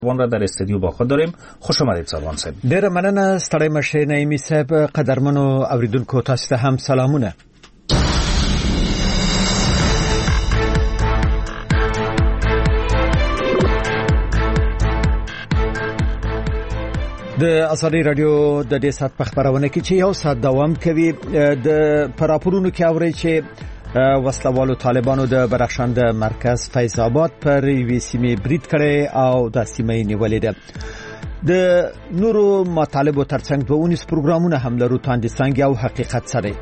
وان را در استودیو با خود داریم. خوش آمدید سروان صاحب. ډیره مننه ستړی مشه نعیمی صاحب. قدرمنو اوریدونکو تاسو ته هم سلامونه. د ازادي رادیو د دې سات په خبرونه کې چې یو سات دوام کوي د پراپورونو کې اوري چې وسلوالو طالبانو د بدخشان د مرکز فیض آباد پر وی سیمه برید کړي او د سیمه نیولې ده. د نورو مطالبو ترڅنګ 12 پروګرامونه هم لرو تاندې څنګه او حقیقت سره.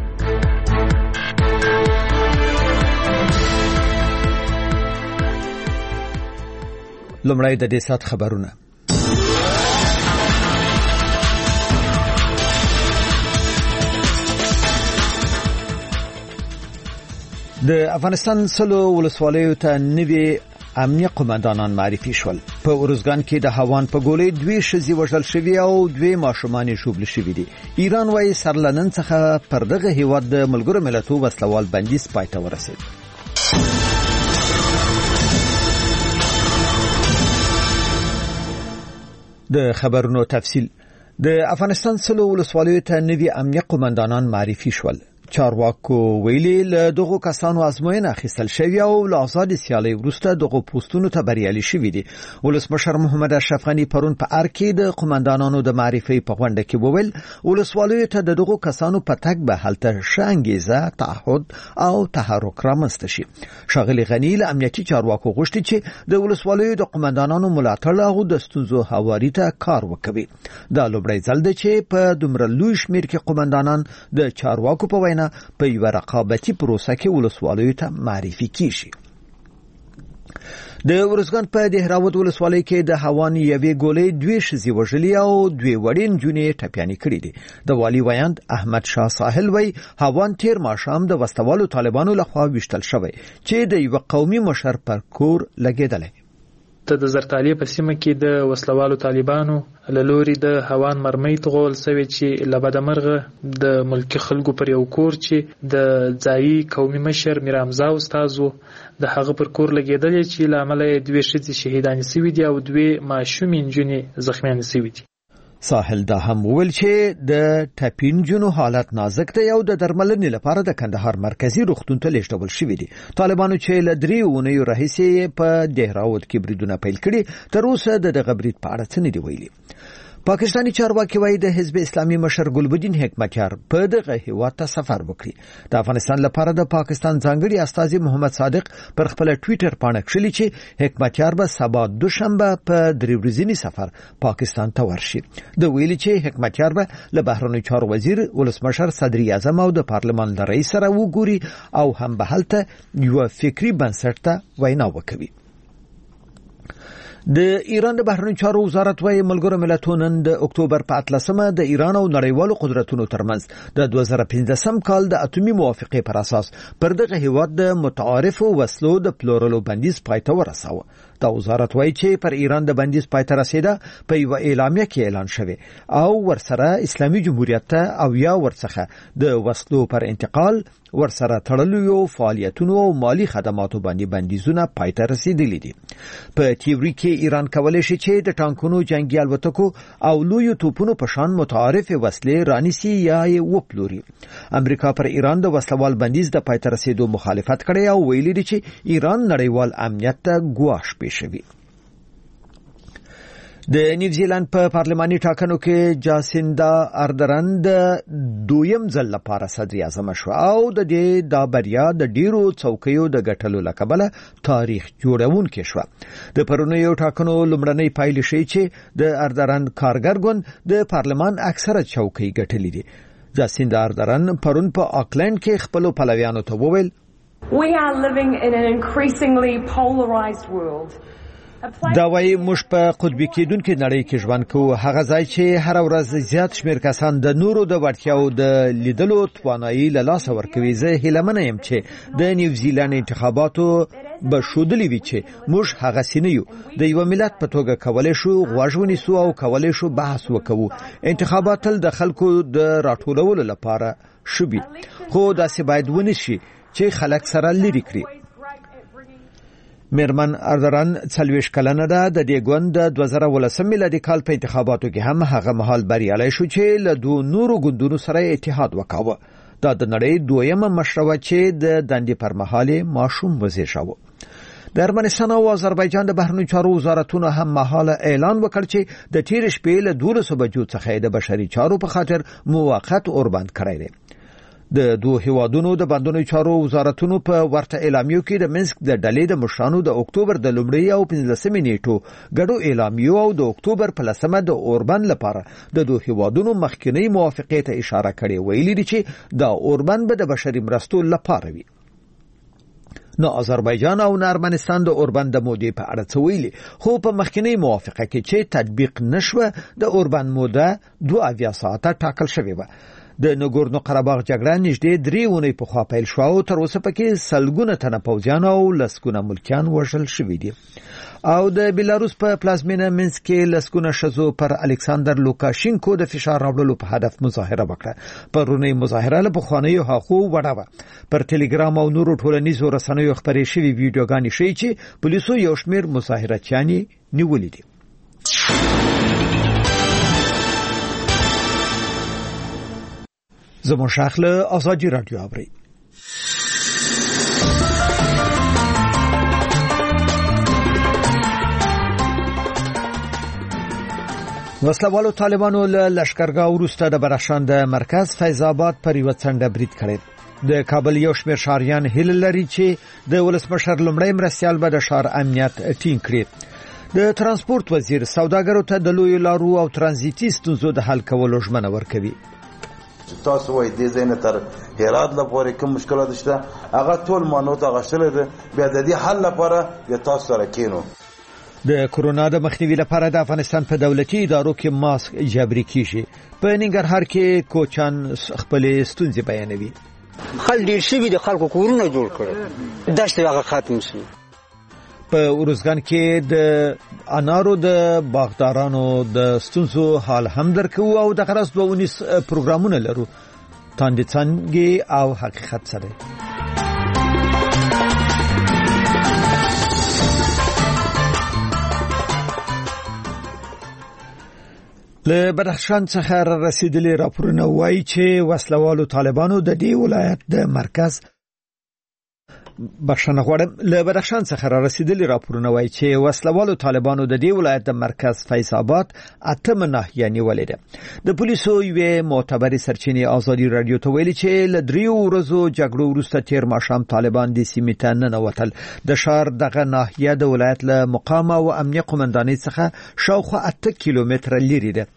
لومړی د دې سات خبرونه. د افغانستان سلو ولسوالیو ته نوي امنیه قومندانان معرفي شول. په اورزګان کې د هوان په ګولې 2 شذي وژل شوی او 2 ماشومان شوبل شوی دي. ایران وايي سرلنن څخه پر دغه هیواد د ملګرو ملتونو وسلوال بندیز پاتې ورسید. د خبرونو تفصیل. د افغانستان سلو ولسوالیو ته نوي امنیه قومندانان معرفي شول. چارواکو ویلي له دغه کسانو ازموینه اخیستل شوی او له آزاد سیالي وروسته دغه پوسټونو ته بریالي شوی دي. ولسمشر محمد اشرف غنی پرون په ارکې د قومندانانو د معرفي په غونډه کې وویل ولسوالیو ته دغه کسانو په تک به هلته شانګیزه تعهد او تحرک رامنځته شي. شاغلی غنی له امنیتي چارواکو غوښتي چې د ولسوالیو د قومندانانو ملاتړ او د ستونزو هواري ته کار وکړي. دا لومړی ځل دی چې په دومره لوی شمېر کې قومندانان د چارواکو په وینا په یو رقابتي پروسه کې ولسوالیو ته معرفي کیږي. د ورزګان په دهراود ولسوالۍ کې د هوان یوې ګولې 2 شذي وژلي او 2 وړین جونې ټپيانې کړې دي. د والی ویاند احمد شاه ساحل وی هوان تیر ماشام د وسلوالو طالبانو لخوا وشتل شوی چې د یو قومي مشر پر کور لګیدل. ته د زرتالي په سیمه کې د وسلوالو طالبانو له لوري د هوان مرمۍ تغول سوي چې لبدمرغه د ملکی خلکو پر یو کور چې د ځایي قومي مشر میرامزا استادو د هغه پر کور لګیدل چې لامل 2 شذي شهیدان سوي دي او 2 ماشومین جونې زخمیان سوي دي. ساحل دا هم ویل چې د ټپینجونو حالت نازک دی او د درملنې لپاره د کندهار مرکزی روغتون ته لیږدول شوی دی. طالبانو چې له 3 اونیو راهیسې په دهراود کې بریدونه پیل کړي تر اوسه د دغه برید په اړه څه نه دی ویلي. پاکستانی چارواکي وايي د حزب اسلامي مشر ګلبدین حکمتیار په دغه هیواد ته سفر وکړي. د افغانستان لپاره د پاکستان ځانګړي استازي محمد صادق پر خپل ټوئیټر باندې کړي چې حکمتیار به سبا دوشنبه په 3 ورځنی سفر پاکستان ته ورشي. د ویلي چې حکمتیار به له بهرنیو چارو وزیر ولسمشر صدر اعظم او د پارلمان رئیس سره وګوري او هم به هلته یو فکری بنسټ ته وینا وکړي. د ایران د بهرنیو چارو وزارت وايي ملګرو ملتونو د اکتوبر په 13مه د ایران او نړیوالو قدرتونو ترمنځ د 2015 کال د اتومي موافقې پر اساس پر دغه هیواد د متعارف وسلو د پلورلو بندیز پای ته ورساوه. دا وزارت وايي چې پر ایران د بندیز پای ته رسیده په یو اعلامیه کې اعلان شوی او ورسره اسلامي جمهوریت ته او یا ورڅخه د وسلو پر انتقال ورسره تړلو فعالیتونو او مالی خدماتو باندې بندیزونه پای ته رسیدلي دي. په تیوري کې ایران کولای شي چې د ټانکونو جنگي الوتکو او لویو توپونو په شان متعارف وسلې رانیسي یا یې وپلوري. امریکا پر ایران د وسلوال بندیز د پای ته رسیدو مخالفت کړي او ویلي دي چې ایران نړیوال امنیت ته ګواښ پېښوي. د نیوزیلند په پارلماني ټاکنو کې جاسیندا اردرن د 2یم ځل لپاره صدر اعظم شو او د دې د بریا د ډیرو څوکیو د ګټلو لپاره تاریخ جوړونکې شو. د پرونیو ټاکنو لومړنۍ پایلې شي چې د اردرن کارګر ګوند د پارلمان اکثره څوکۍ ګټلې دي. جاسیندا اردرن پرون په آکلند کې خپل پلویانو ته وویل We are living in an increasingly polarized world. دا وايي موږ په قطبي کېدونکې نړۍ کې ژوند کوو. هغه ځای چې هر ورځ زیات شمېر کسان د نورو د وړتیاو د لیدلو توانایي له لاسه ورکوي. زه هیله منه یم چې د نیوزیلند انتخاباتو به ښودلي وي چې موږ هغسې نه یو. د یو ملت په توګه کولی شو غوږ ونیسو او کولی شو بحث وکړو. انتخابات تل د خلکو د راټولولو لپاره شوي، خو داسې باید ونشي چې خلک سره لرې کړي. میرمن اردران 40 کلنه ده د دې ګوند د 2018 میلادي کال په انتخاباتو کې هم هغه مهال بریالي شو چې له دوه نورو ګوندونو سره اتحاد وکاوه. دا د نړۍ دویمه مشروع چې د دندې پر مهال ماشوم وزیر شو. د ارمنستان او آذربایجان د بهرنیو چارو وزارتونو هم مهاله اعلان وکړ چې د تیر شپې له 12 بجو څخه د بشري چارو په خاطر موقت اوربند کړی دی. د دوه هیوادونو د بندونو چارو وزارتونو په ورته اعلامیو کې د منسک د ډلې د مشرانو د اکتوبر د لومړۍ او 15 نیټو ګډو اعلامیو او د اکتوبر په 10 د اوربند لپاره د دوه هیوادونو مخکینی موافقه ته اشاره کړې، ویلي دي چې دا اوربند به د بشري مرستو لپاره وي. نو آذربایجان او ارمنستان د اوربند د مودې په اړه څه ویلي، خو په مخکینی موافقه کې چې تطبیق نشوه د اوربند موده 2 ساعته ټاکل شوې و. د نګورنو قرهباغ جګړه نږدې 3 اونۍ په خوا پیل شو او تر اوسه پکې سلګونه تنه پوځیان او لسګونه ملکیان وژل شوي دي. او د بیلاروس په پلازمینه منسک کې لسګونه شزو پر الکساندر لوکاشینکو د فشار راوړلو په هدف مظاهره وکړه. پرونی مظاهره له بخوانیو حقوق وړاوه. پر ټلګرام او نورو ټولنیزو رسنیو خبرې شوي ویډیوګانې ښیي چې پولیسو یو شمېر مظاهرچیان نیولي دي. زمون شاخله آزادی رادیو اوري. وسلوالو طالبانو له لشکرګاه وروسته د بدخشان د مرکز فیض آباد پر یو څنډه برید کړی. د کابل یو شمېر ښاریان هیله لري چې د ولسمشر لومړی مرستیال به د ښار امنیت ټینګ کړي. د ترانسپورت وزیر سوداګرو ته د لویو لارو او ترانزیتي ستونزو د حل کولو ژمنه ورکوي. تاسو وایي د زین تر هرات لپاره کوم مشکلات شته، هغه ټول مانوته غشل دي، بیا د دې حل لپاره د تاسو سره کینو. د کورونا د مخنیوي لپاره د افغانستان په دولتي ادارو کې ماسک جبري کیږي. په ننګرهار کې کوچان خپل ستونزې بیانوي. خل ډیر شي د خلکو کورونه جوړ کړي، دشت هغه ختم شي. په ورزګان کې د انارو د باغدارانو د ستونزو حال هم درکو او د غرض 19 پروګرامونه لرو. تاندې څنګه او حقیقت سره له بدخشان څخه رسیدلي راپورونه وایي چې وسلوالو طالبانو د دې ولایت د مرکز بخښنه غواړم له بدخشان څخه رسیدلي راپورونه وایي چې وسلوالو طالبانو د دې ولایت د مرکز فیض آباد 8 ناحیه نیولې ده. د پولیسو یوه معتبرې سرچینې آزادي رادیو ته ویلي چې له 3 ورځو جګړو وروسته تیر ماښام طالبان د سیمې ته ننوتل. د ښار دغه ناحیه د ولایت له مقام او امنیه قومندانۍ څخه شاوخوا 8 کیلومتره لرې ده.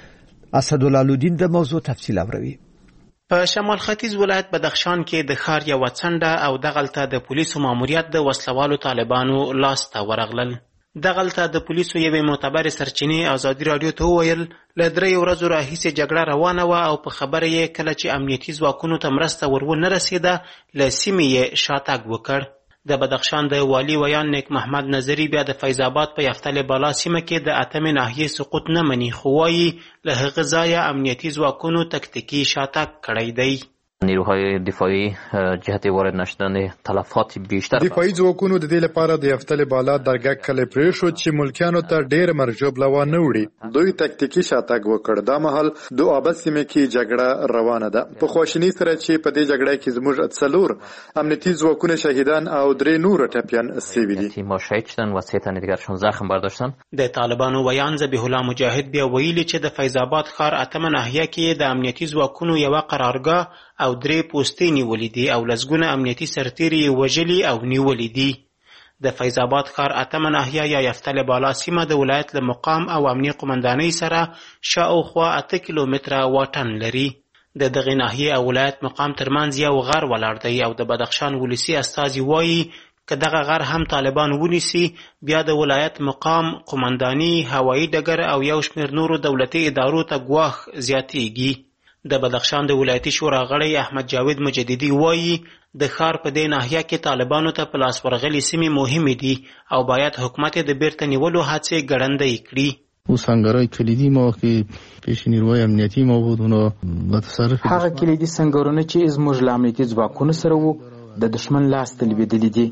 اسدالله لودین د موضوع تفصیل اوري. په شمال ختیځ ولایت بدخشان کې د ښار یو څنډه او دغلته د پولیسو ماموریت د وسلوالو طالبانو لاس ته ورغلل. دغلته د پولیسو یوې معتبرې سرچینې آزادي رادیو ته وویل له 3 ورځو راهیسې جګړه روانه وه او په خبره یې کله چې امنیتي ځواکونو ته مرسته ورونه رسېده له سیمې یې شاتګ وکړ. د بدخشان د والي ویان نیک محمد نظری بیا د فیض آباد په یفتل بالا سیمه کې د 8 ناحیې سقوط نه مني، خو وایي له هغه ځایه امنیتي ځواکونو تکتیکي شاتګ کړی دی. نیروهای دفاعی جهت وارد نشدن تلفات بیشتر دفاعي ځواکونو د دې لپاره د یفتل بالا درګه کلی پرېښود چې ملکیانو ته ډېر مرجوب لوا نه وړي. دوی تکتیکي شاتګ وکړ. دا مهال د آباد سیمه کې جګړه روانه ده. په خواشینۍ سره چې په دې جګړه کې زموږ 4 امنیتي ځواکونه شهیدان او 3 نور ټپیان شوي دي. ما شهید شدن و 3 تن دیگرشون زخم برداشتن. د طالبانو ویان ذبیح الله مجاهد بیا ویلي چې د فیض آباد ښار 8 ناحیه کې د امنیتي ځواکونو یو قرارګاه او 3 پوستې نیولې دي او لسګونه امنیتي سرتیري وژلي او نیولې دي. د فیض آباد ښار 8 ناحیه یا یفتل بالا سیمه د ولایت له مقام او امنیه قومندانۍ سره شاوخوا 8 کیلومتره واټن لري. د دغې ناحیې او ولایت مقام ترمنځ یو غر ولاړ دی او د بدخشان ولسي استازي وایي که دغه غر هم طالبان ونیسي بیا د ولایت مقام، قومنداني، هوایي ډګر او یو شمېر نورو دولتي ادارو ته ګواښ زیاتیږي. د بدخشان د ولایتي شورا غړی احمد جاوید مجددي وایي د ښار په دې ناحیه کې طالبانو ته په لاس ورغلي سیمې مهمې دي او باید حکومت یې د بیرته نیولو هڅې ګړندۍ کړي. اوس هنګرای کلیدي موقع پیش نیروی امنیتي موجودونه متصرف هغه کلیدي سنگرونه چې زموږ له امنیتي ځواکونو سره وو د دشمن لاس ته لوېدلي دي.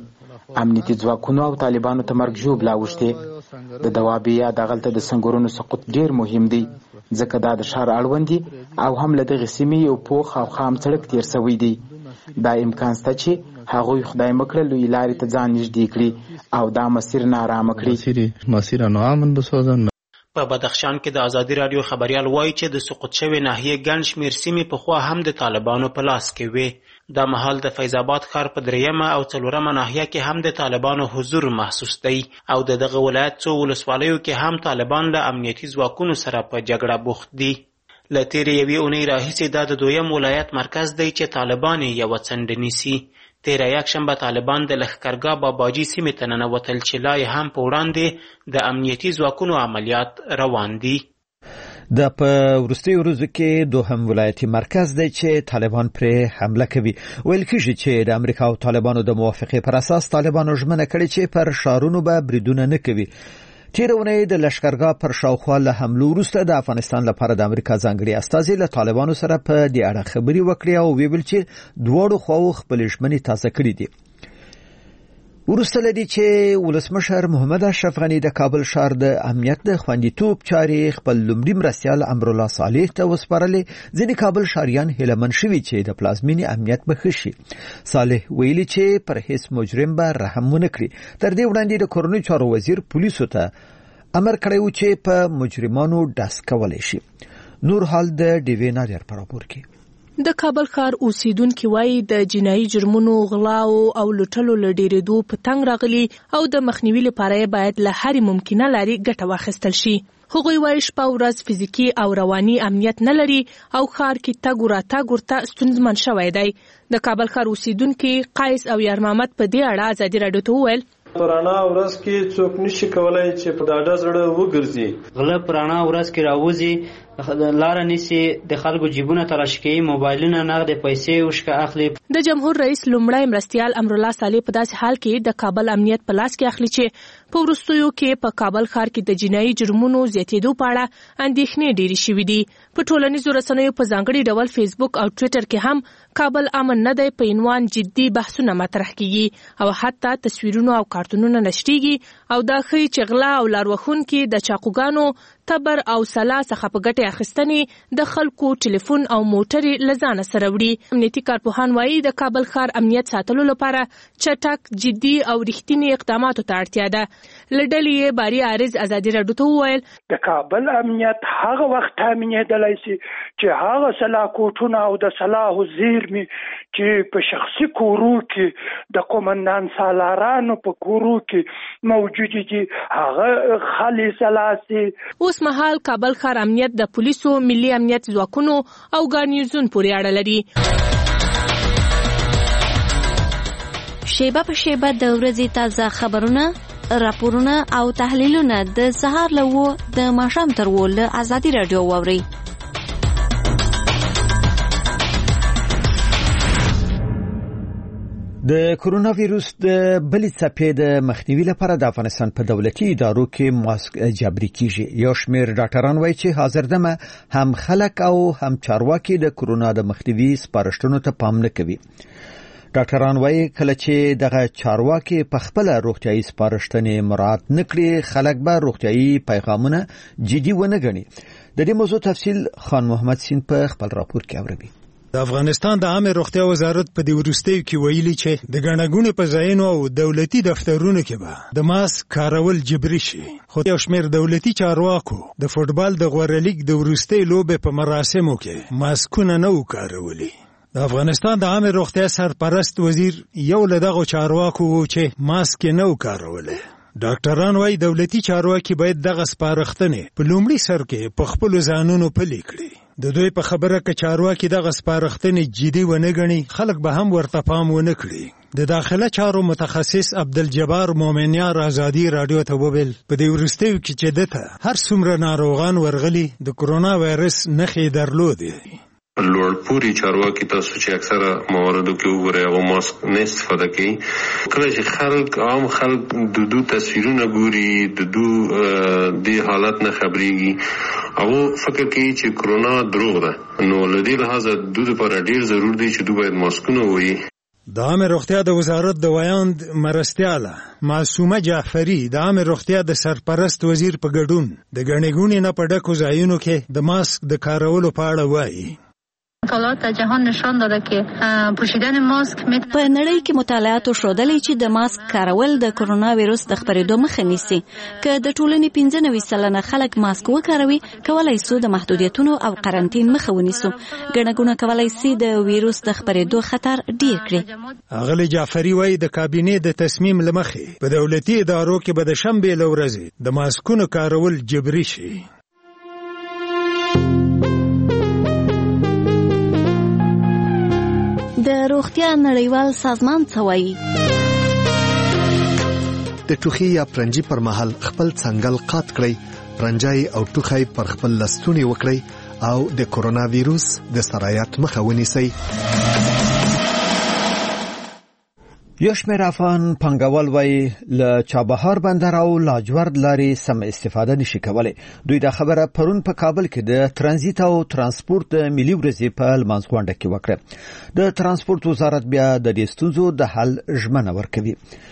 امنیتي ځواکونو او طالبانو ته مرګ ژوبله اوښتې. د دوابي یا دغلته د سنګرونو سقوط ډیر مهم دی ځکه دا د ښار اړوند دي او هم له دغې سیمې یو پوخ او خام سړک تیر شوی دی. دا امکان شته چې هغوی خدای مکړه لوی لارې ته ځان نږدې کړي او دا مسیر نارامه کړي. مسیر ناامن بسازن. په بدخشان کې د ازادي رادیو خبريال وایي چې د سقوط شوې ناحیې ګڼ شمېر سیمې پخوا هم د طالبانو په لاس کې وې. دا مهال د فیض آباد ښار په 3مه او 4مه ناحیه کې هم د طالبانو حضور محسوس دی او د دغه ولایت څو ولسوالیو کې هم طالبان له امنیتي ځواکونو سره په جګړه بوخت دي. له تېرې یوې اونۍ راهیسې دا د 2م ولایت مرکز دی چې طالبان یې یوه څنډه نیسي. تېره یکشنبه طالبان د لښکرګاه باباجي سیمې ته ننوتل چې لا یې هم په وړاندې د امنیتي ځواکونو عملیات روان دي. د په وروستیو ورځو کې 2م ولایتي مرکز دی چې طالبان پرې حمله کوي. ویل کېږي چې د امریکا او طالبانو د موافقې پر اساس طالبانو ژمنه کړې چې پر ښارونو به بریدونه نه کوي. تېره اونۍ د لښکرګاه پر شاوخوا له حملو وروسته د افغانستان لپاره د امریکا ځانګړي استازي له طالبانو سره په دې اړه خبرې وکړې او ویل چې دواړو خواو خپلې ژمنې تازه کړې دي. وروسته لدی چې ولسمشر محمد اشرف غنی د کابل ښار د امنیت د خوندیتوب چارې خپل لومړي مرستیال امرالله صالح ته وسپارلې، ځینې کابل ښاریان هیلهمن شوي چې د پلازمینې امنیت به ښه شي. صالح ویلي چې پر هیڅ مجرم به رحم ونه کړي. تر دې وړاندې د کورنیو چارو وزیر پولیسو ته امر کړی و چې په مجرمانو ډز کولی شي. نور حال د ډیوی نادر په راپور کې. د کابل ښار اوسیدونکو وایي د جنایي جرمونو، غلاو او لوټلو له ډېرېدو په تنګ راغلي او د مخنیوي لپاره باید له هرې ممکنه لارې ګټه واخیستل شي. هغوی وایي شپه ورځ فزیکي او رواني امنیت نه لري او ښار کې تګ وراتګ ورته ستونزمن شوی دی. د کابل ښار اوسیدونکي قیس او یار محمد په دې اړه ازادي راډیو ته وویل پرانا ورځ کې څوک نشي کولای چې په ډاډه زړه وګرځي. غله پرانا ورځ کې راوځي، لار نیسي، د خلکو جیبونه تراشي کوي، موبایلونه، نغد پیسې وشکه اخلي. د جمهور رئیس لومړی مرستیال امرالله صالح په داسې حال کې د کابل امنیت په لاس کې اخلي چې په وروستیو کې په کابل ښار کې د جنایي جرمونو زیاتېدو په اړه اندېښنې ډېرې شوې دي. په ټولنیزو رسنیو په ځانګړي ډول فیسبوک او ټویټر کې هم کابل امن نه دی په عنوان جدي بحثونه مطرح کیږي او حتی تصویرونه او کارتونونه نشریږي او دا ښیي چې غلا او لارښوونکي د چاقوګانو، تبر او سلا څخه په ګټې اخیستنې د خلکو ټلیفون او موټرې له ځانه سره وړي. امنیتي کارپوهان وایي د کابل ښار امنیت ساتلو لپاره چټک، جدي او رښتیني اقداماتو ته اړتیا ده. له ډلې یې باري عارض ازادي راډیو ته وویل د کابل امنیت هغه وخت تامینېدلی شي چې هغه سلاکوټونه او د سلاحو زیرمې چې په شخصي کورو کې د قومندان سالارانو په کورو کې موجود دي هغه خالص لاسي. اوس مهال کابل ښار امنیت د پولیسو، ملي امنیت ځواکونو او ګارنیزون پورې اړه لري. شیبه په شیبه د ورځې تازه خبرونه، راپورونه او تحلیلونه د سهار له 9 د ماښام تر 10 له ازادي راډیو واورئ. د کرونا ویروس د بلې څپې د مخنیوي لپاره د افغانستان په دولتي ادارو کې ماسک جبري کیږي. یو شمېر ډاکټران وایي چې حاضر دمه هم خلک او هم چارواکي د کرونا د مخنیوي سپارښتنو ته پام نه کوي. ډاکټران وایي کله چې دغه چارواکي په خپل روغتيایي سپارښتنې مراعات نکړي، خلک به روغتيایي پیغامونه جدي ونه ګڼي. د دې موضوع تفصیل خان محمد سین په خپل راپور کې اوري. د افغانستان د عامه روغتیا وزارت په دې وروستیو کې ویلي چې د ګڼګونې په ځایونو او دولتي دفترونو کې به د ماسک کارول جبري شي. خو یو شمېر دولتي چارواکو د فوټبال د غوره لیګ د وروستۍ لوبې په مراسمو کې ماسکونه نه وکارولي. د افغانستان د عامه روغتیا سرپرست وزیر یو له دغو چارواکو و چې ماسک نه وکاروله. ډاکټران وايي دولتي چارواکي باید دغه سپارښتنې په لومړي سر کې په خپل ځانونو پلي کړي. د دوی په خبره کې چارواکي دغه سپارښتنې جدي ونه ګڼي، خلک به هم ورته پام ونه کړي. د داخله چارو متخصص عبدالجبار مومنیار ازادي راډیو ته وویل په دې وروستیو کې چې دته هر څومره ناروغان ورغلي د کرونا وایرس نښې درلودې. لوړ پوری چارواکي تاسو چې اکثره مواردو کې وګورئ هغه ماسک نه استفاده کوي. کله چې عام خلک د دو تصویرونه ګوري، د دو د حالت نه خبريږي او فکر کوي چې کرونا دروغ ده، نو لدې لحاظه د لپاره ډیر ضروري دی چې دوی باید ماسکونه وي. د عامه روغتیا د وزارت د ویاند مرستیاله معصومه جعفری د عامه روغتیا د سرپرست وزیر په ګډون د ګڼې نه په ډکو ځایونو کې د ماسک د کارولو په اړه وایي. مطالعات در جهان نشان داده که پوشیدن ماسک په نړۍ کې مطالعات ښودلي چې د ماسک کارول د کرونا ویروس د خپرېدو مخه نیسي. که د ټولنې 95% خلک ماسک وکاروي، کولای سو د محدودیتونو او قرنطین مخه ونیسو. ګڼه کولای سي د ویروس د خپرېدو خطر ډیر کړي. اغلی جعفری وایي د کابینې د تصمیم لمخې په دولتي ادارو کې به د شنبې له ورځې د ماسکونو کارول جبري شي. د روغتیا نړیوال سازمان څه وایي؟ د ټوخي یا پرنجي پر مهال خپل څنګل قات کړئ، پرنجای او ټوخی پر خپل لستونی وکړئ او د کرونا ویروس د سرایت مخه ونیسئ. یو شمېر افغان پانګوال وایي له چابهار بندر او لاجورد لارې سم استفاده نشي کولی. دوی دا خبره پرون په کابل کې د ترانزیت او ترانسپورت د ملي ورځې په لمانځغونډه کې وکړه. د ترانسپورت وزارت بیا د دې ستونزو د حل ژمنه ورکوي.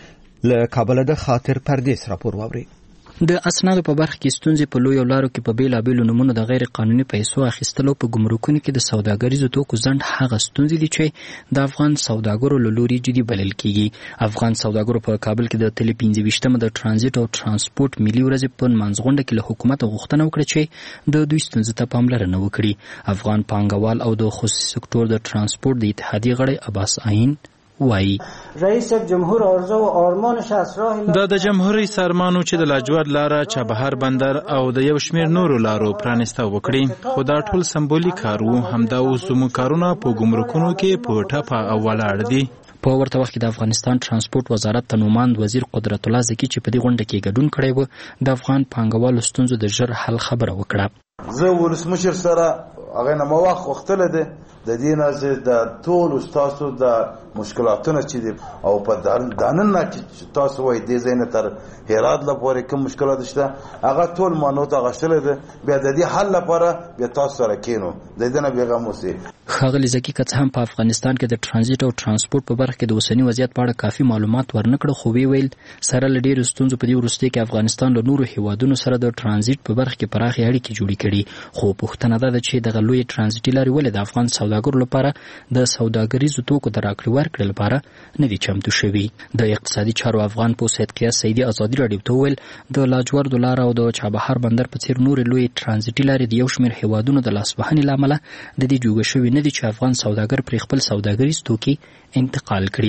له کابل د خاطر پردیس راپور واوري. د اسنادو په برخه کې ستونزې په لویو لارو کې په بیلابیلو نومونو د غیر قانوني پیسو اخیستلو په ګمرکونو کې د سوداګریزو توکو ځنډ هغه ستونزې دي چې د افغان سوداګرو له لوري جدي بلل کیږي. افغان سوداګرو په کابل کې د تلې 25مه د ترانزیت او ترانسپورت ملي ورځې په لمانځغونډه کې له حکومت غوښتنه وکړه چې د دوی ستونزو ته پاملرنه وکړي. افغان پانګوال او د خصوصي سکتور د ترانسپورت د اتحادیې غړی عباس عین وایي رئیس جمهور آرزو و آرمانش از راه د جمهوریت سرمانو چې د لاجورد لاره، چابهار بندر او د یو شمېر نورو لارو پرانیسته وکړي، خو دا ټول سمبولیک کار وو. همدا اوس زموږ کارونه په ګمرکونو کې په ټپه او ولاړ دي. په ورته وخت کې د افغانستان ترانسپورت وزارت ته نوماند وزیر قدرت الله زکی چې په دې غونډه کې ګډون کړی و، د افغان پانګوالو ستونزو د ژر حل خبره وکړه. زه ولسمشر سره هغه نه مو وخت وختل دي د دې نه د ټول استادو د مشکلاتونه چې دي او په دانن نه چې تاسو وایي د زین تر هرات لپاره کوم مشکلات شته هغه ټول مانو ته غشل دي. بیا د دې حل لپاره بیا تاسو سره کینو د دې نه بیغم اوسئ. ښاغلي زکی که څه هم په افغانستان کې د ترانزیت او ترانسپورت په برخه کې د اوسنی وضعیت په اړه کافي معلومات ورنکړه، خو ویل سره له ډېرو ستونزو په دې وروستۍ کې افغانستان له نورو هیوادونو سره د ترانزیت په برخه کې پراخې اړیکې جوړې کړي. خو پوښتنه ده چې دغه لوی ترانزیتي لارې ولې د افغان سوداګرو لپاره د سوداګریزو توکو د راکړې ورکړې لپاره نه دي چمتو شوي. د اقتصادي چارو افغان پوه سید قیاس سیدي ازادي راډیو ته وویل د لاجورد لاره او د چابهار بندر په څېر نورې لوی ترانزیتي لارې د یو شمېر هیوادونو د لاسوهنې له امله د دې جوګه شوي نه دي چې افغان سوداګر پر خپل سوداګریز توکي انتقال کړي.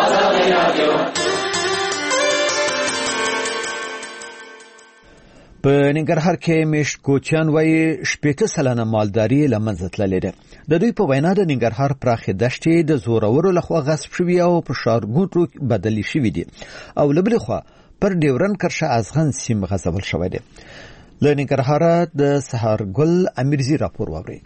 په ننګرهار کې میشت کوچیان وایي 80 سلنه مالداري له منځه تللې ده. د دوی په وینا د ننګرهار پراخې دښتې د زورورو لخوا غصب شوي او په ښارګوټو بدلې شوي دي او له بلې خوا پر ډیورن کرښه ازغن سیم غځول شوی دی. له ننګرهاره د سهارګل امیرزي راپور واورئ.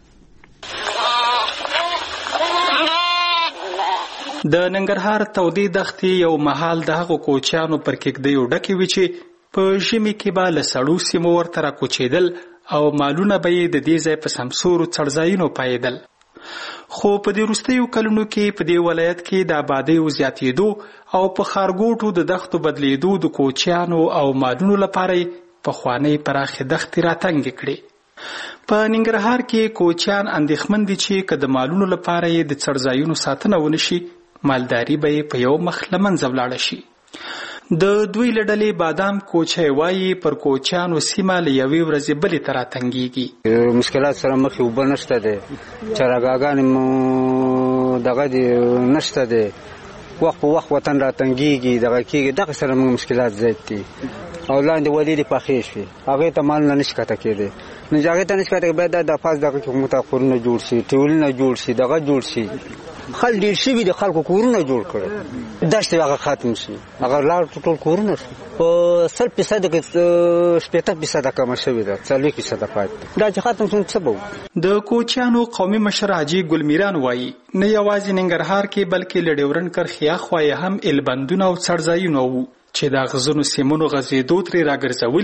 د ننګرهار تودې دښتې یو مهال د هغو کوچیانو پر کېږدیو ډکې وي چې په ژمي کې به له سړو سیمو ورته راکوچېدل او مالونه به یې د دې ځای په سمسورو څړځایونو پایېدل. خو په دې وروستیو کلونو کې په دې ولایت کې د آبادیو زیاتېدو او په ښارګوټو د دښتو بدلېدو د کوچیانو او مالونو لپاره یې پخوانۍ پراخې دښتې راتنګې کړې. په ننګرهار کې کوچیان اندېښمن دي چې که د مالونو لپاره یې د څړځایونو ساتنه ونه شي، مالداري به یې په یو مخ له منځه ولاړه شي. د دوی له ډلې بادام کوچی وایي پر کوچیانو سیمه له یوې ورځې بلې ته راتنګېږي. مشکلات سره مخ یې اوبه نشته دی، چراګاګانې مو دغه دی نشته دی، وخت په وخت وطن راتنګېږي دغه کېږي، دغه سره موږ مشکلات زیات دي او لاندې ولې دې پخې شوې هغې ته مالونه نشي کته کېدی. نو چې هغې ته نشي کته باید د پاس دغه کې حکومت کورونه جوړ شي، ټیولونه جوړ شي، دغه جوړ شي. خل ډېر شوي د خلکو کورونه جوړ کړي، دښتې هغه ختم شي، هغه لاړ ټول کورونه شي. په 100% کې 80% کمه شوې ده، 40% پاتې دا چې ختم شي څه به وو. د کوچیانو قومي مشر حاجي ګلمیران وایي نه یوازې ننګرهار کې بلکې له ډیورن کرښې اخوا یې هم البندونه او څړځایونه وو چې د غزنو سیمونو غځېدو ترې راګرځولي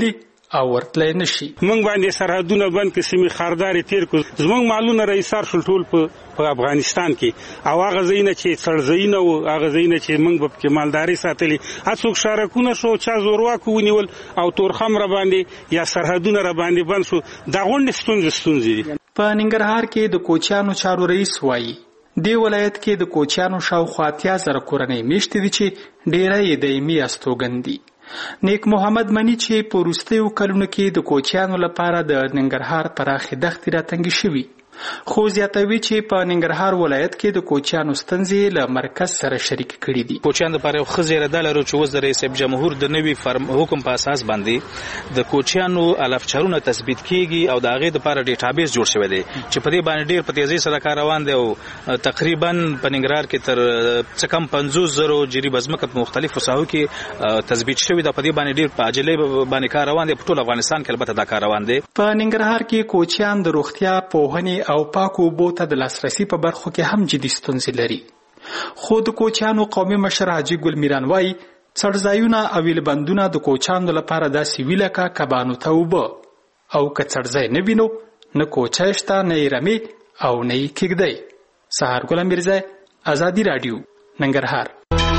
او ورتلای نشي. موږ باندې سرحدونه بند کې سیمې خارداري تیر کو زموږ مالونه رئیسار شول ټول په افغانستان کې او هغه ځایونه چې څړځایونه او هغه ځایونه چې موږ په مالداري ساتلي هڅوک شارکونه شو چا زورواکو ونیول او تورخم را باندې یا سرحدونه را باندې بند شو دا غونډې ستونزې په ننګرهار کې د کوچیانو چارو رئیس وایي دی ولایت کې د کوچیانو شاوخوا 80,000 کورنۍ میشتې دي چې ډیره یې دایمي استوګن دي. نیک محمد منی چې په وروستیو کلونو کې د کوچیانو لپاره د ننګرهار پراخې دښتې راتنګې شوي خو زیاتوي چې په ننګرهار ولایت کې د کوچیانو ستونزې له مرکز سره شریک کړي دي. کوچیان لپاره خو زیاده لرو چې وزیر رئیس جمهور د نوي حکم په اساس باندې د کوچیانو الفچارونه تثبیت کیږي او د هغه لپاره ډیټابیس جوړ شوی دی چې په دې باندې ډیر په تیزی سره کار روان دی او تقریبا په ننګرهار کې تر څه کم 50,000 جری بزمکه په مختلفو ساحو کې تثبیت شوی دی. په دې باندې ډیر په عجله باندې کار روان دی. په ټول افغانستان کې البته دا کار روان دی. په ننګرهار کې کوچیان د روغتیا پوهنې او پاکو اوبو ته د لاسرسي په برخو کې هم جدي ستونزې لري. خو د کوچیانو قومي مشر حاجي ګل میران وایي څړځایونه او ویلبندونه د کوچیانو لپاره داسې وي لکه کبانو ته اوبه او که څړځای نه وي نو نه کوچی شته نه یې رمې او نه یې کیږدی. سهار ګل میرزا، ازادي راډیو، ننګرهار.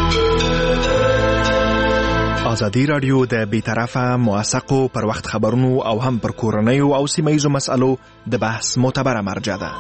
ازادي راډیو د بیطرفه موثقو پر وخت خبرونو او هم پر کورنیو او سیمه‌ییزو مسألو د بحث معتبره مرجع ده.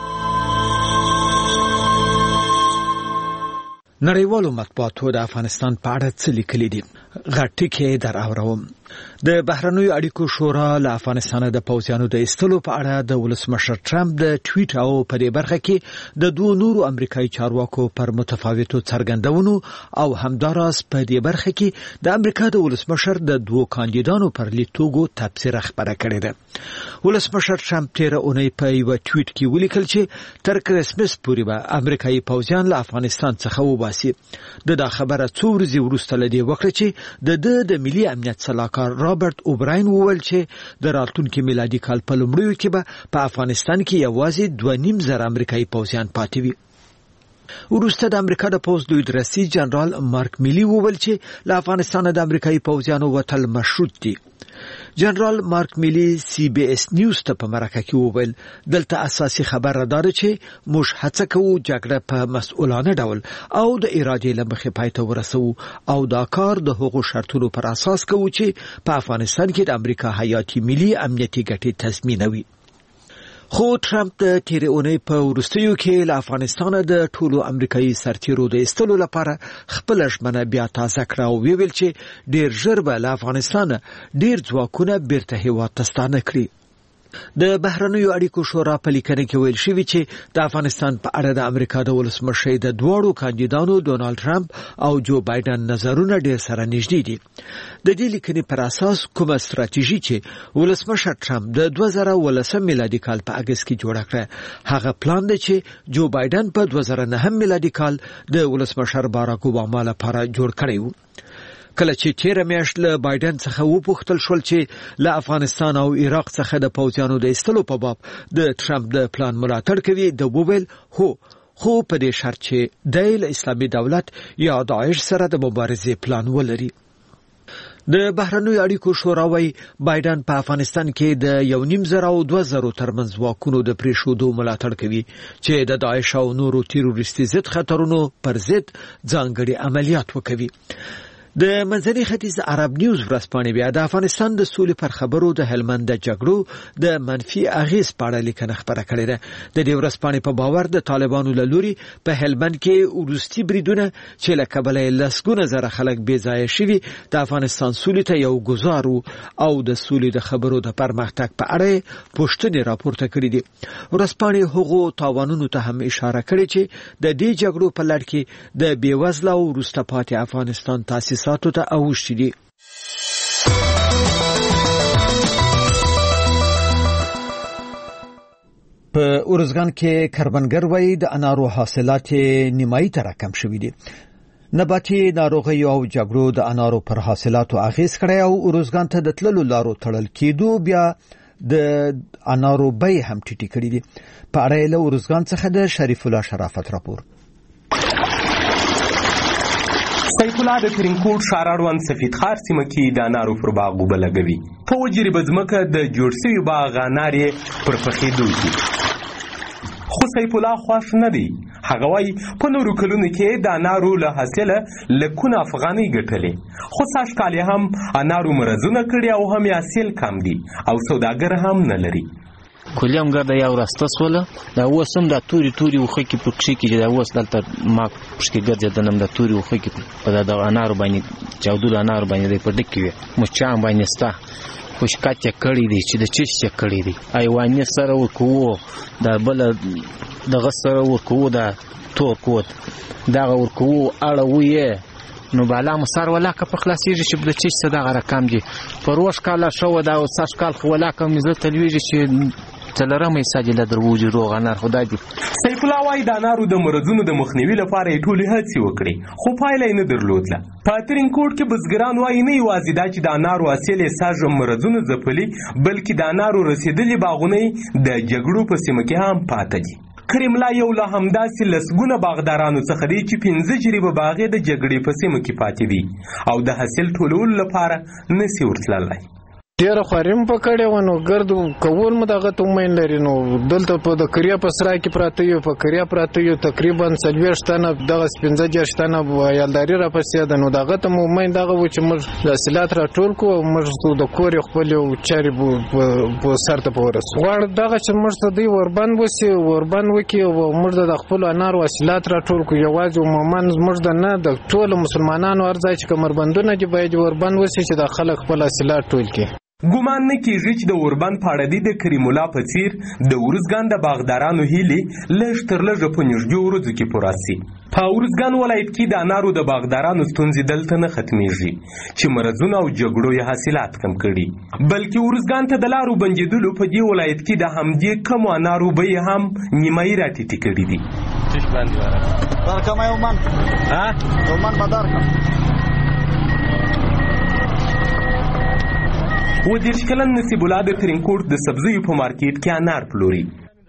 نړیوالو مطبوعاتو د افغانستان په اړه څه لیکلي دي؟ غټ ټکی در اورم. د بهرنیو اړیکو شورا له افغانستان د پوځیانو د ایستلو په اړه د ولسمشر ټرمپ د ټویټ او په دې برخه کې د دوه نورو امریکایي چارواکو پر متفاوتو څرګندونو او همداراز په دې برخه کې د امریکا د ولسمشر د دوه کاندیدانو پر لیدتوګو تبصره خبره کړې ده. ولسمشر ټرمپ تیر اونۍ په یو ټویټ کې ولیکل چې تر کرسمس پورې به امریکایي پوځیان له افغانستان څخه وباسي. دا خبره څو ورځې وروسته لدی وکړه چې د ملي امنیت صلاحکار رابرټ اوبراین وویل چې د راتلونکي میلادي کال په لومړیو کې به په افغانستان کې یوازې 2.5 امریکایي پوځیان پاتې وي. وروسته د امریکا د پوځ لوی رئیس جنرال مارک میلی وویل چې له افغانستان د امریکایي پوځیانو وتل مشروط دي. جنرال مارک میلی سی بی اس نیوز ته په مرکه کې وویل دلته اساسي خبره ده چې موږ هڅه کوو جګړه په مسؤلانه ډول او د ارادې له مخې پای ته ورسوو او دا کار د هغو شرطونو پر اساس کوو چې په افغانستان کې د امریکا حیاتي ملي امنیتي ګټې تضمینوي. خو ټرمپ د تیر اونۍ په وروستیو کې له افغانستان د ټولو امریکایي سرتیرو د ایستلو لپاره خپل ژمنه بیا تازه کړه او ویل چې ډیر ژر به له افغانستان ډیر ځواکونه بیرته هیواد ته ستانه کړي. د بهرنیو اړیکو شورا په لیکنه کې ویل شوی چې د افغانستان په اړه د امریکا د ولسمشر د دوړو کاندیدانو ډونالد ټرمپ او جو بایدن نظرونه ډیر سره نږدې دي. د دې لیکنې پر اساس کومه ستراتیژي چې ولسمشر ټرمپ د 2019 میلادي کال په اگست کې جوړه کړه هغه پلان دی چې جو بایدن په 2009 میلادي کال د ولسمشر باراک اوباما لپاره جوړ کړی و. کله چې تیر میاشت له بایدن څخه وپوښتل شول چې له افغانستان او عراق څخه د پوځیانو د ایستلو په باب د ټرمپ د پلان ملاتړ کوي د وویل هو خو په دې شرط چې د اسلامي دولت یا داعش سره د مبارزې پلان ولري. د بهرنیو اړیکو شورا وايي بایدن په افغانستان کې د 1.5 او 2 ترمنځ واکونو د پریښودو ملاتړ کوي چې د داعش او نورو تیروریستي ضد خطرونو پر ضد ځانګړي عملیات وکوي. د منځني ختیځ عرب نیوز ورځپاڼې بیا د افغانستان د سولې پر خبرو د هلمند د جګړو د منفي اغیز په اړه لیکنه خبره کړې ده. د دې ورځپاڼې په باور د طالبانو له لوري په هلمند کې وروستي بریدونه چې له کبله لسګونه زره خلک بې ځایه شوي د افغانستان سولې ته یو ګزار او د سولې د خبرو د پرمختګ په اړه پوښتنې راپورته کړې دي. ورځپاڼې هغو تاوانونو ته هم اشاره کړې چې د دې جګړو په لړ کې د بېوزله او وروسته پاتې افغانستان تاسیس ساتو ته اوښتي دي. په ارزګان کې کروندګر وایي د انارو حاصلات نیمایي تر کم شوي دي. نباتي ناروغي او جګړو د انارو پر حاصلاتو اغیز کړی او ارزګان ته د تللو لارو تړل کېدو بیا د انارو بیې هم ټیټې کړې دي. په اړه له ارزګان څخه د شریف الله شرافت راپور. سیف الله د ترینکوټ ښار اړوند سفید خار سیمه کې د انارو پر باغ اوبه لګوي. په وجریبه ځمکه د جوړ شوي باغ انار یې پر پخېدو دي. خو سیف الله خوښ نه دی. هغه وایي په نورو کلونو کې د انارو له حاصله لکونه افغانۍ ګټلې، خو سږ کال یې هم انارو مرضونه کړي او هم یې حاصل کم دی او سوداګر هم نه لري. کلیم ګرده یو راسته سوله دا اوس هم دا توري وښه کې په کښې کې چې دا اوس دلته ما پښکې ګرځېدلم دا توري وښه کې په د انارو باندې چاودلو انارو باندې دی په ډک کې وي مچان باندې سته خو شکایت یې کړی دی چې د چش یې کړی دی ایوانې سره ورکوو دا بله دغه سره ورکوو دا تور کوت دغه ورکوو اړوو یې نو بالا مسار ولاکه په خلاصېږي چې د چش څه دغه رقم دي په روش کاله ښه دا سږ کال خو ولاکه مې زړه ته لوېږي چې څلورمه حصه دې له درووځي روغ انار خدای دې. سیف الله وایي د انارو د مرضونو د مخنیوي لپاره یې ټولې هڅې وکړې خو پایله یې نه درلودله. په ترینکوټ کې بزګران وایي نه یوازې دا چې د انارو حاصل یې سږ مرضونو ځپلي بلکې د انارو رسېدلي باغونه د جګړو په سیمه کې هم پاته دي. کریم الله یو له همداسې لسګونه باغدارانو څخه دی چې 15 جریبه باغ یې د جګړې په سیمه کې پاتې دي او د حاصل ټولولو لپاره نسي ورتللی. ډېره خواري مو په کړې وه نو ګرد کول مو دغه ته امید لري نو دلته په د کریا په سرای کې پراته یو په کریا پراته یو تقریبا 40 تنه دغه 15 تنه یالداري راپسې ده نو دغه ته مو امید دغه و چې موږ حاصلات راټول کړو او موږ د کور خپل چارې په سر ته ورسو. غواړو دغه چې موږ ته دوی وربند وسي وربند وکړي او موږ د خپل انارو حاصلات راټول کړو. یوازې عموما موږ د نه د ټولو مسلمانانو ارزای چې کمربندونه دي باید وربند وسي چې د خلک خپل حاصلات ټول کړي. ګومان نه کېږي چې د اوربند په اړه د کریم الله په څیر د ارزګان د باغدارانو هیلې لږ تر لږه په نږدې ورځو کې پوره سي. په ارزګان ولایت کې د انارو د باغدارانو ستونزې دلته نه ختمیږي چې مرضونه او جګړو یې حاصلات کم کړي بلکې ارزګان ته د لارو بندېدلو په دې ولایت کې د همدې کمو انارو بیې هم نیمایي راټیټې کړي دي. و 10 کلن نصیب الله د ترینکوټ د سبزیو په مارکیټ کې انار پلوري.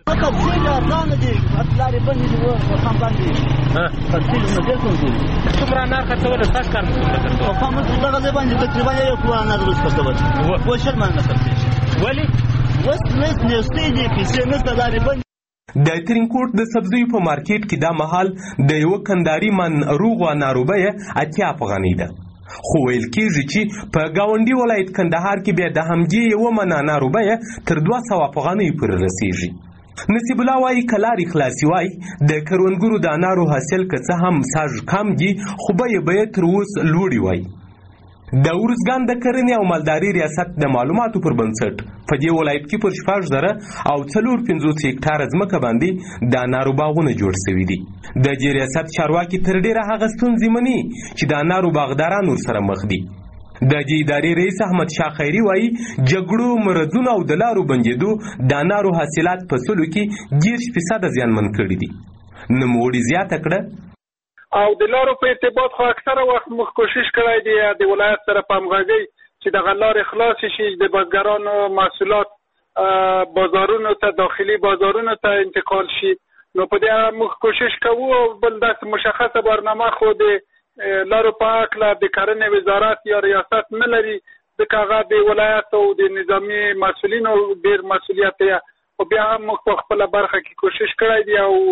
څومره انار خرڅول ستاسو کار په کومه دغه ځای باندې تقریبا یو کور انار روز خرڅول و شل مننه خرڅېږي ولی وس نستې دي پیسې نسته لارې بند. د ترینکوټ د سبزیو په مارکیټ کې دا مهال د یو کنداري من روغ انارو بیه 80 افغانۍ ده خو ویل کېږي چې په ګاونډي ولایت کندهار کې بیا د همدې یوه من انارو بیه تر 200 افغانۍ پورې رسېږي. نصیب الله وایي که لارې خلاصې وای د کروندګرو د انارو حاصل که څه هم سږ کم دي خو بیه تر اوس لوړې وای. د ارزګان د کرنې او مالداري ریاست د معلوماتو پر بنسټ په دې ولایت کې پر 14,000 او 450 هکټاره ځمکه باندې د انارو باغونه جوړ شوي دي. د دې ریاست چارواکي تر ډېره هغه ستونزې مني چې د انارو باغداران ورسره مخ دي. د دې ادارې رئیس احمد شاه خیري وایي جګړو مرضونو او د لارو بندېدو د انارو حاصلات په سلو کې 10% زیانمن کړي دي. نوموړي زیاته کړه او د لارو په ارتباط خو اکثره وخت موږ کوشش کړی دی د ولایت سره په همغږۍ چې دغه لارې خلاصې شي د بزګرانو محصولات بازارونو ته داخلي بازارونو ته انتقال شي. نو په دې موږ کوشش کوو او بل داسې مشخصه برنامه خو د لارو په هکله د کرنې وزارت یا ریاست نه لري ځکه هغه د ولایت او د نظامي مسؤلینو ډېر مسؤلیت دی خو بیا هم موږ په خپله برخه کې کوشش کړی دی او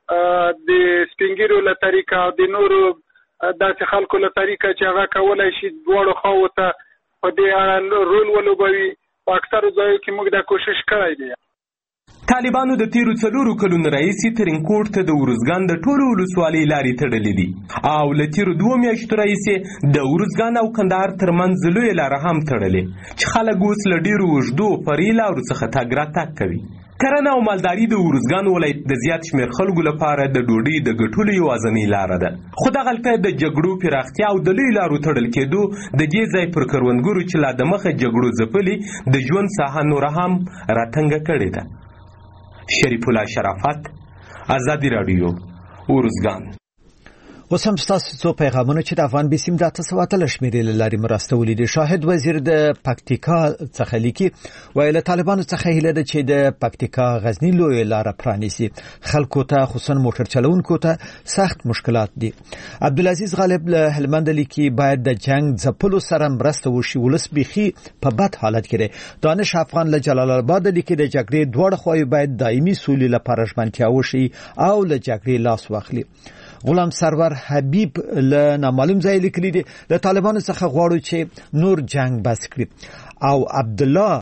د سپینګیرو له طریقه او د نورو داسې خلکو له طریقه چې هغه کولی شي دواړو خواو ته په دې اړه رول ولوبوي په اکثرو ځایو کې موږ دا کوشش کړی دی. طالبانو د تیرو 4 کلونو راهیسې ترینکوټ ته د ارزګان د ټولو ولسوالۍ لارې تړلې دي او له تیرو 2 میاشتو راهیسې د ارزګان او کندهار ترمنځ لویه لاره هم تړلې چې خلک اوس له ډېرو اوږدو فرعي لارو څخه تګ راتګ کوي. کرنه او مالداري د ارزګان ولایت د زیات شمېر خلکو لپاره د ډوډۍ د ګټلو یوازینۍ لاره ده خو دغلته د جګړو پراختیا او د لویو لارو تړل کېدو د دې ځای پر کروندګرو چې لا د مخه جګړو ځپلي د ژوند ساحه نوره هم راټنګه کړې ده. شریف الله شرافت، ازادي راډیو، ارزګان. وسم تاسو څو پیغامونه چې د افغان بسیم د 800 شمیرې لاري مرستولې دي. شاهد وزیر د پکتیکا څخه لیکي ویل طالبانو څخه هیله ده چې د پکتیکا غزنی لوی لار پرانیسي. خلکو ته خصوصا موټر چلونکو ته سخت مشکلات دي. عبدالعزیز غالب له هلمند لیکي باید د جنگ ځپلو سره مرسته وشي. ولس بيخي په بد حالت کې دی. دانش افغان له جلال آباد لیکي د جګړې دوړ خوای باید دایمي سولې لپاره ژمنتیا وشي او له جګړې لاس واخلي. غلام سرور حبیب له نامعلوم ځای لیکلي دي د طالبانو څخه غواړي چې نور جنگ بس کړي. او عبدالله